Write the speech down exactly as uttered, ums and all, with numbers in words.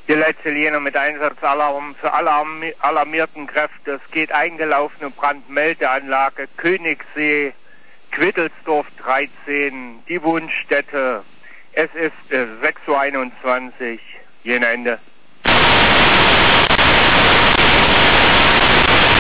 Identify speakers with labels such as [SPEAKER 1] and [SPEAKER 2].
[SPEAKER 1] Die letzte Linie mit Einsatzalarm für alle alarmierten Kräfte. Es geht eingelaufene Brandmeldeanlage Königssee, Quittelsdorf dreizehn, die Wohnstätte. Es ist äh, sechs Uhr einundzwanzig. Jen Ende.